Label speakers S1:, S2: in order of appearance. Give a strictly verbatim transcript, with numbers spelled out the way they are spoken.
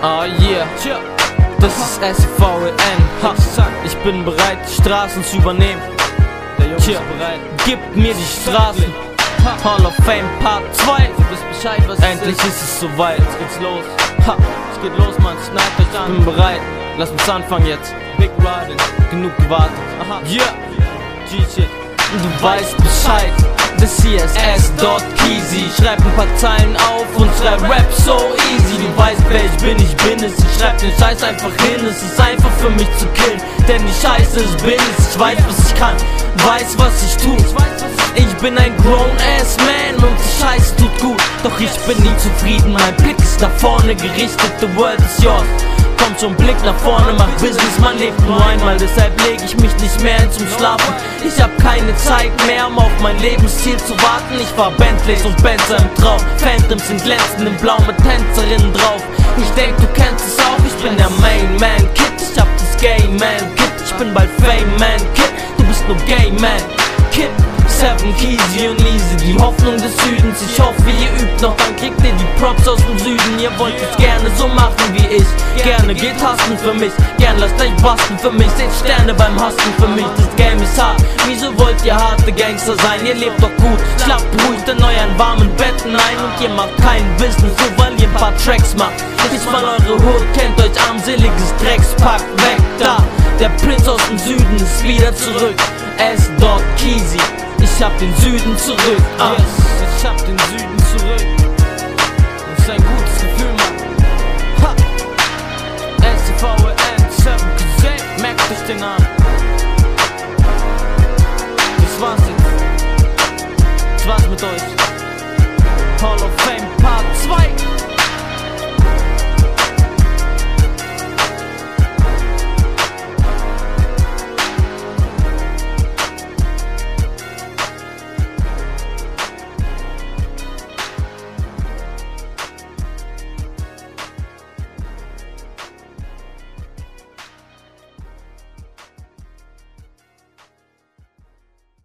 S1: Ah yeah, das ist S V E N. Ha. Ich bin bereit, die Straßen zu übernehmen. Der Junge ist bereit. Gib mir die Straßen. Hall of Fame Part zwei. Du bist Bescheid, was endlich ist. ist es soweit. Jetzt geht's los. Ha. Es geht los, man. Schneidet euch an. Ich bin bereit. Lass uns anfangen jetzt. Big Riding. Genug gewartet. Aha. Yeah. G-Shit. Du weißt Bescheid. Das hier ist S.Keezy. Schreib ein paar Zeilen auf und schreib Rap so easy. Du weißt, wer ich bin, ich bin es. Ich schreib den Scheiß einfach hin, es ist einfach für mich zu killen. Denn die Scheiße ist bin es, ich weiß, was ich kann, weiß, was ich tu. Ich bin ein grown-ass man und die Scheiße tut gut. Doch ich bin nie zufrieden, mein Blick ist nach vorne gerichtet. The world is yours. Kommt schon Blick nach vorne, mach Business, man lebt nur einmal. Deshalb leg ich mich nicht mehr hin zum Schlafen. Ich hab keine Zeit mehr, um auf mein Lebensziel zu warten. Ich fahr Bentleys und Benzer im Traum. Phantoms sind glänzend in Blau mit Tänzerinnen drauf. Ich denk, du kennst es auch, ich bin der Main Man Kid. Ich hab das Gay Man Kid, ich bin bald Fame Man Kid. Du bist nur Gay Man Kid. Seven, Keezy und Easy, die Hoffnung des Südens. Ich hoffe, ihr übt noch, dann kriegt ihr die Props aus dem Süden. Ihr wollt es gerne so machen wie ich. Gerne geht hasten für mich, gern lasst euch basten für mich. Seht Sterne beim Hasten für mich, das Game ist hart. Wieso wollt ihr harte Gangster sein? Ihr lebt doch gut, schlaft ruhig in euren warmen Betten ein. Und ihr macht kein Business, so weil ihr ein paar Tracks macht. Bis mal eure Hut kennt euch armseliges Dreckspack. Weg da, der Prinz aus dem Süden ist wieder zurück. S.Keezy. Ich hab den Süden zurück, ah. Yes, ich hab den Süden zurück.